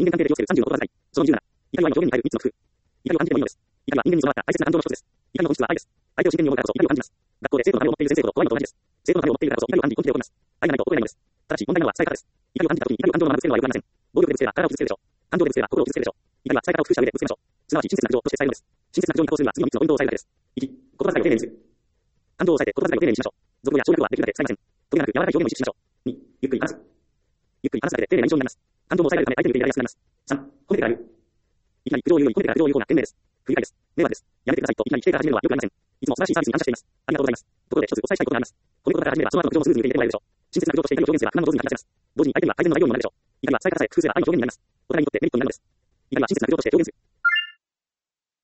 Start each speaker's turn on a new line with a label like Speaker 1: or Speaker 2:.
Speaker 1: 間関係で適用する35言葉遣い。その27。怒りは表現に入る3つの工夫。怒りを感じてもいいのです。怒りは人間に備わった大切な感情の一つです。怒りの本質は愛です。相手を真剣に思うからこそ怒りを感じます。学校で生徒のためを持っている先生と怖いのと同じです。生徒のためを持っているからこそ怒りを感じ本気で怒ります。愛がないと怒れないのです。ただし問題なのは伝え方です。怒りを感じた時に怒りを感情のままぶつけるのは良くありません。暴力でぶつければ体を傷つけるでしょう。感情でぶつければ心を傷つけるでしょう。怒りは伝え方を工夫した上でぶつけましょう。すなわち親切な苦情として伝えるのです。親切な苦情に対応するには次の3つのポイントを押さえるだけです。1、言葉遣いを丁寧にする。感情を抑えて言葉遣いを丁寧にしましょう。俗語や省略はできるだけ使いません。とにかく柔らかい表現を意識しましょう。2、ゆっくり話す。ゆっくり話すだけで丁寧な印象になります。感情を抑えられるため相手に受け入れられやすくなります。3、褒めてから言う。いきなり苦情を言うより褒めてから苦情を言う方が賢明です。不愉快です。迷惑です。やめてくださいといきなり否定から始めるのは良くありません。いつも素晴らしいサービスに感謝しています。ありがとうございます。ところで一つお伝えしたいことがあります。このことから始めればその後の苦情もスムーズに受け入れてもらえるでしょう。親切な苦情として怒りを表現すれば不満も上手に話せます。同時に相手には改善の材料にもなるでしょう。怒りは伝え方さえ工夫すれば愛の表現になります。お互いにとってメリットになるのです。